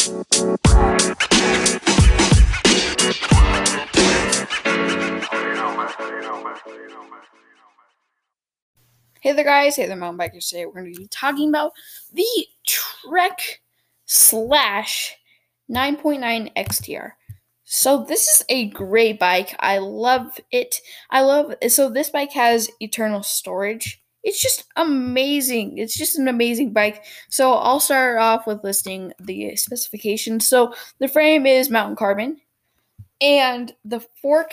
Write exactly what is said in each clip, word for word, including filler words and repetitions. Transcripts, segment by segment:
Hey there guys, hey there mountain bikers. Today we're going to be talking about the Trek Slash nine point nine X T R. So this is a great bike. I love it. I love so this bike has eternal storage. It's just amazing. It's just an amazing bike. So I'll start off with listing the specifications. So the frame is mountain carbon, and the fork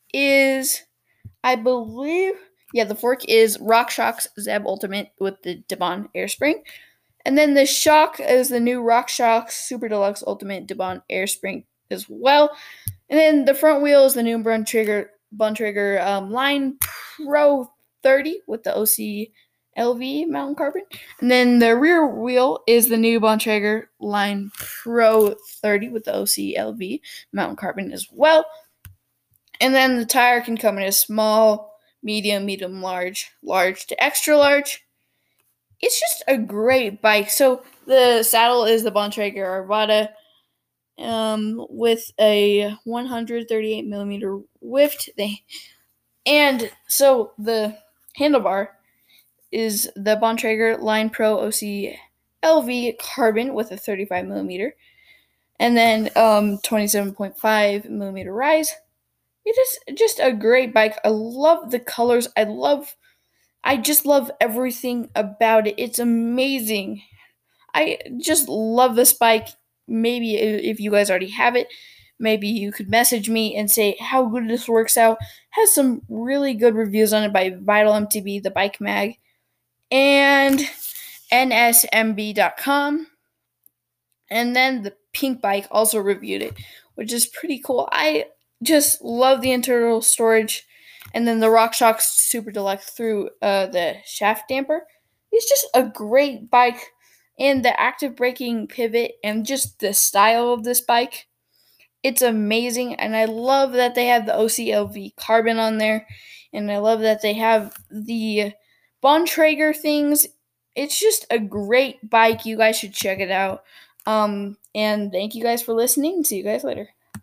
is, I believe, yeah, the fork is RockShox Zeb Ultimate with the Debon Airspring. And then the shock is the new RockShox Super Deluxe Ultimate Debon Airspring as well. And then the front wheel is the new Bontrager, Bontrager um, Line Pro thirty with the O C L V mountain carbon. And then the rear wheel is the new Bontrager Line Pro thirty with the O C L V mountain carbon as well. And then the tire can come in a small, medium, medium, large, large to extra large. It's just a great bike. So the saddle is the Bontrager Arvada um, with a one hundred thirty-eight millimeter width. They, and so the handlebar is the Bontrager Line Pro O C L V carbon with a thirty-five millimeter. And then um, twenty-seven point five millimeter rise. It is just a great bike. I love the colors. I love, I just love everything about it. It's amazing. I just love this bike. Maybe if you guys already have it, maybe you could message me and say how good this works out. Has some really good reviews on it by Vital M T B, the Bike Mag, and N S M B dot com. And then the Pink Bike also reviewed it, which is pretty cool. I just love the internal storage, and then the RockShox Super Deluxe through uh, the shaft damper. It's just a great bike, and the active braking pivot and just the style of this bike, it's amazing. And I love that they have the O C L V carbon on there, and I love that they have the Bontrager things. It's just a great bike. You guys should check it out. Um, and thank you guys for listening. See you guys later.